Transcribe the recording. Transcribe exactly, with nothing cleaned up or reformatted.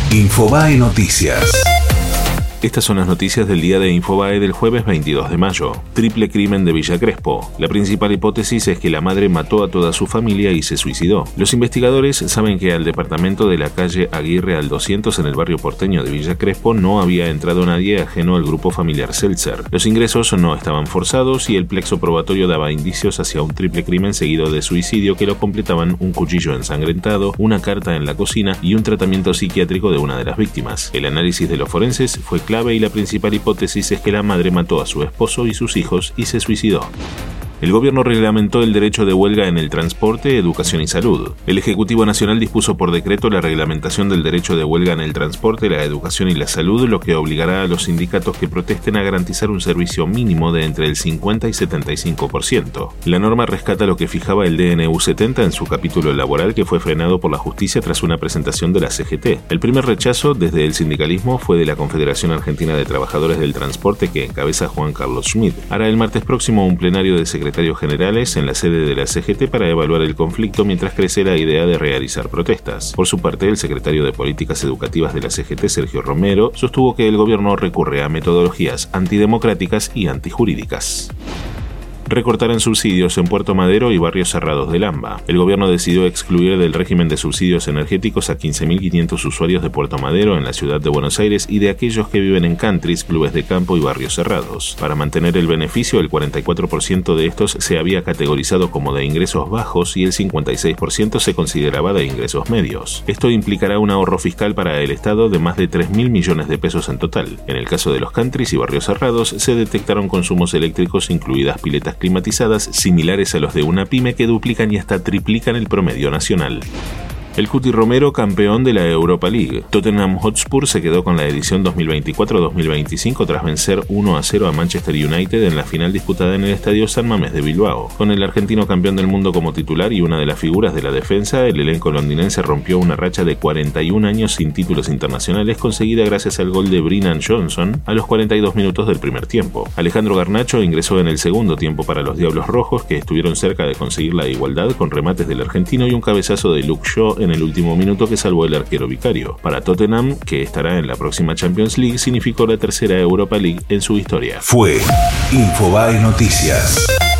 Infobae Noticias. Estas son las noticias del día de Infobae del jueves veintidós de mayo. Triple crimen de Villa Crespo. La principal hipótesis es que la madre mató a toda su familia y se suicidó. Los investigadores saben que al departamento de la calle Aguirre al doscientos en el barrio porteño de Villa Crespo no había entrado nadie ajeno al grupo familiar Seltzer. Los ingresos no estaban forzados y el plexo probatorio daba indicios hacia un triple crimen seguido de suicidio que lo completaban un cuchillo ensangrentado, una carta en la cocina y un tratamiento psiquiátrico de una de las víctimas. El análisis de los forenses fue clave y la principal hipótesis es que la madre mató a su esposo y sus hijos y se suicidó. El gobierno reglamentó el derecho de huelga en el transporte, educación y salud. El Ejecutivo Nacional dispuso por decreto la reglamentación del derecho de huelga en el transporte, la educación y la salud, lo que obligará a los sindicatos que protesten a garantizar un servicio mínimo de entre el cincuenta y setenta y cinco por ciento. La norma rescata lo que fijaba el D N U setenta en su capítulo laboral, que fue frenado por la justicia tras una presentación de la C G T. El primer rechazo desde el sindicalismo fue de la Confederación Argentina de Trabajadores del Transporte, que encabeza Juan Carlos Schmidt. Hará el martes próximo un plenario de secretarios secretarios generales en la sede de la C G T para evaluar el conflicto mientras crece la idea de realizar protestas. Por su parte, el secretario de Políticas Educativas de la C G T, Sergio Romero, sostuvo que el gobierno recurre a metodologías antidemocráticas y antijurídicas. Recortarán subsidios en Puerto Madero y barrios cerrados del AMBA. El gobierno decidió excluir del régimen de subsidios energéticos a quince mil quinientos usuarios de Puerto Madero en la ciudad de Buenos Aires y de aquellos que viven en countries, clubes de campo y barrios cerrados. Para mantener el beneficio, el cuarenta y cuatro por ciento de estos se había categorizado como de ingresos bajos y el cincuenta y seis por ciento se consideraba de ingresos medios. Esto implicará un ahorro fiscal para el Estado de más de tres mil millones de pesos en total. En el caso de los countries y barrios cerrados, se detectaron consumos eléctricos, incluidas piletas climatizadas similares a los de una pyme, que duplican y hasta triplican el promedio nacional. El Cuti Romero, campeón de la Europa League. Tottenham Hotspur se quedó con la edición dos mil veinticuatro dos mil veinticinco tras vencer uno a cero a Manchester United en la final disputada en el Estadio San Mamés de Bilbao. Con el argentino campeón del mundo como titular y una de las figuras de la defensa, el elenco londinense rompió una racha de cuarenta y un años sin títulos internacionales, conseguida gracias al gol de Brennan Johnson a los cuarenta y dos minutos del primer tiempo. Alejandro Garnacho ingresó en el segundo tiempo para los Diablos Rojos, que estuvieron cerca de conseguir la igualdad con remates del argentino y un cabezazo de Luke Shaw en el último minuto que salvó el arquero vicario. Para Tottenham, que estará en la próxima Champions League, significó la tercera Europa League en su historia. Fue Infobae Noticias.